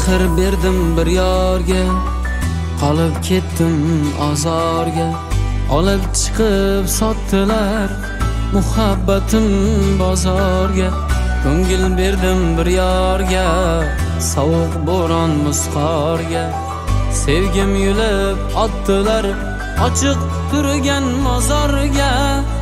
Mehr berdim bir yorga, qolib ketdim azorga. Olib chiqib sotdilar muhabbatim bozorga. Ko'ngil berdim bir yorga, sovuq bo'ron musqorga. Sevgim yulib otdilar ochiq turgan mozorga.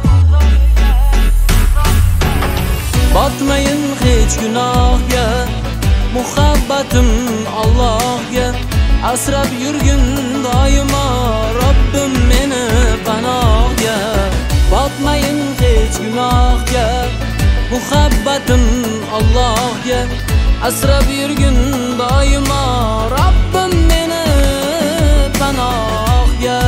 Botmayin hech gunohga, muhabbatim Allohga. Asrab yurgin doimo Robbim meni panohga. Botmayin hech gunohga, muhabbatim Allohga. Asrab yurgin doimo Robbim meni panohga.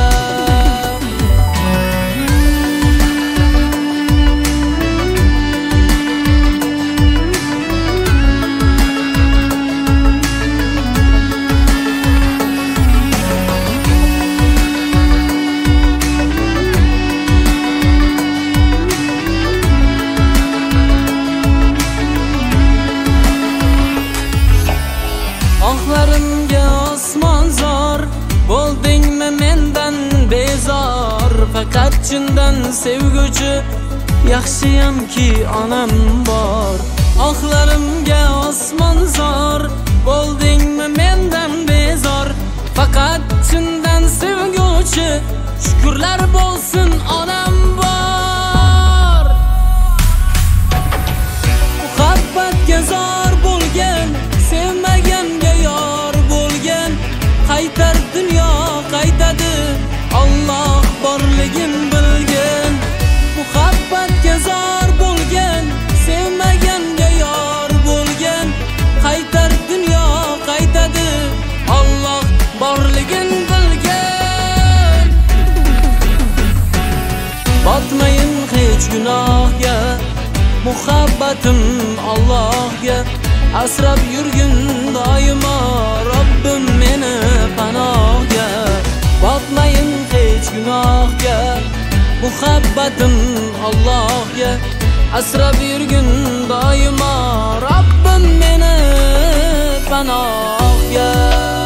Oxlarimga osmon zor, bo'ldingmi mendan bezor. Faqat chindan sevguchi yaxshiyamki onam bor. Oxlarimga osmon zor, bo'ldingmi mendan bezor. Faqat chindan sevguchi shukrlar bo'lsin onam bor. Muhabbatga zor bo'lgan, sevmaganga yor bo'lgan. Qaytar dunyo qaytadi, Alloh borligin bilgan. Muhabbatga zor bo'lgan, sevmaganga yor bo'lgan. Qaytar dunyo qaytadi, Alloh borligin bilgan. Botmayin hech gunohga, muhabbatim Allohga. Asrab yurgin doimo Robbim meni panohga. Botmayin hech gunohga, muhabbatim Allohga. Asrab yurgin doimo Robbim meni panohga.